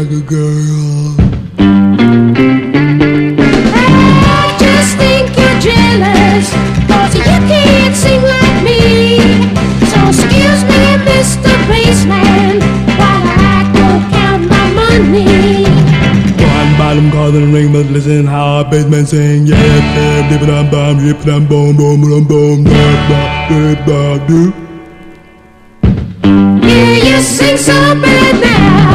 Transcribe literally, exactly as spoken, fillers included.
like a girl. I just think you're jealous, 'cause you can't sing like me. So excuse me, Mister Bassman, while I go count my money. One bottom calling ring, but listen how a bassman sing. Yeah, yeah, dip it on bomb, dip it on boom, boom, boom, boom, da da da da do. Yeah, you sing so bad now.